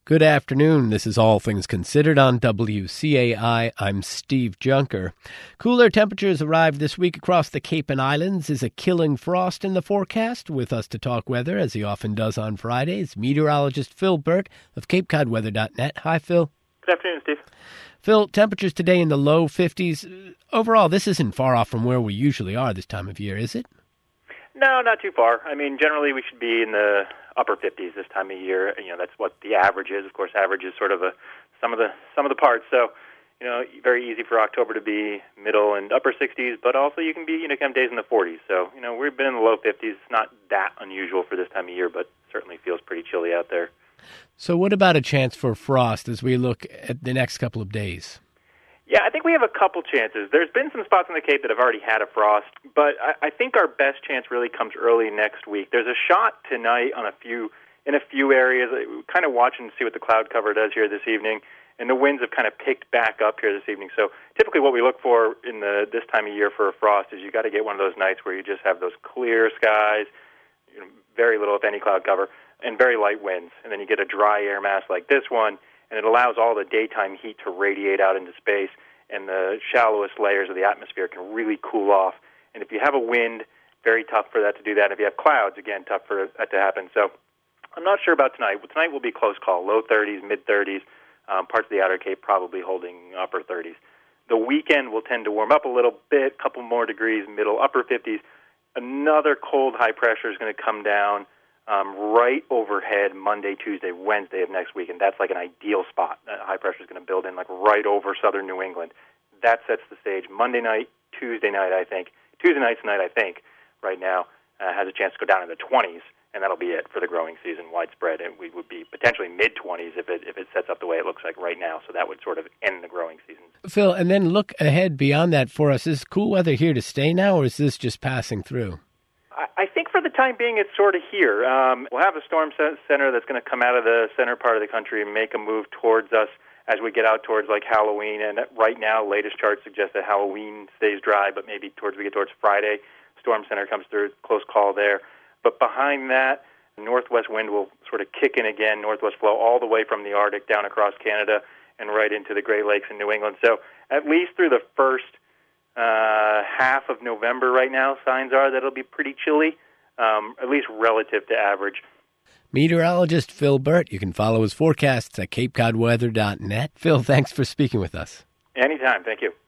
Good afternoon. This is All Things Considered on WCAI. I'm Steve Junker. Cooler temperatures arrived this week across the Cape and Islands. Is a killing frost in the forecast? With us to talk weather, as he often does on Fridays, meteorologist Phil Burt of CapeCodWeather.net. Hi, Phil. Good afternoon, Steve. Phil, temperatures today in the low 50s. Overall, this isn't far off from where we usually are this time of year, is it? No, not too far. I mean, generally we should be in the upper 50s this time of year. You know, that's what the average is. Of course, average is sort of a sum of the parts. So, you know, very easy for October to be middle and upper 60s, but also you can be, come days in the 40s. So, we've been in the low 50s. It's not that unusual for this time of year, but certainly feels pretty chilly out there. So what about a chance for frost as we look at the next couple of days? Yeah, I think we have a couple chances. There's been some spots on the Cape that have already had a frost, but I think our best chance really comes early next week. There's a shot tonight in a few areas. We're kind of watching to see what the cloud cover does here this evening, and the winds have kind of picked back up here this evening. So typically what we look for in this time of year for a frost is you got to get one of those nights where you just have those clear skies, very little, if any, cloud cover, and very light winds. And then you get a dry air mass like this one, and it allows all the daytime heat to radiate out into space, and the shallowest layers of the atmosphere can really cool off. And if you have a wind, very tough for that to do that. If you have clouds, again, tough for that to happen. So I'm not sure about tonight. Well, tonight will be close call, low 30s, mid-30s, parts of the Outer Cape probably holding upper 30s. The weekend will tend to warm up a little bit, a couple more degrees, middle, upper 50s. Another cold high pressure is going to come down right overhead Monday, Tuesday, Wednesday of next week, and that's like an ideal spot. That high pressure is going to build in like right over southern New England. That sets the stage. Monday night, Tuesday night, I think. Tuesday night tonight, I think, right now, has a chance to go down in the 20s, and that'll be it for the growing season widespread. And we would be potentially mid-20s if it sets up the way it looks like right now. So that would sort of end the growing season. Phil, and then look ahead beyond that for us. Is cool weather here to stay now, or is this just passing through? I think for the time being, it's sort of here. We'll have a storm center that's going to come out of the center part of the country and make a move towards us as we get out towards like Halloween. And right now, latest charts suggest that Halloween stays dry, but maybe we get towards Friday, storm center comes through, close call there. But behind that, northwest wind will sort of kick in again, northwest flow all the way from the Arctic down across Canada and right into the Great Lakes in New England. So at least through the first half of November right now, signs are that it'll be pretty chilly, at least relative to average. Meteorologist Phil Burt. You can follow his forecasts at CapeCodWeather.net. Phil, thanks for speaking with us. Anytime. Thank you.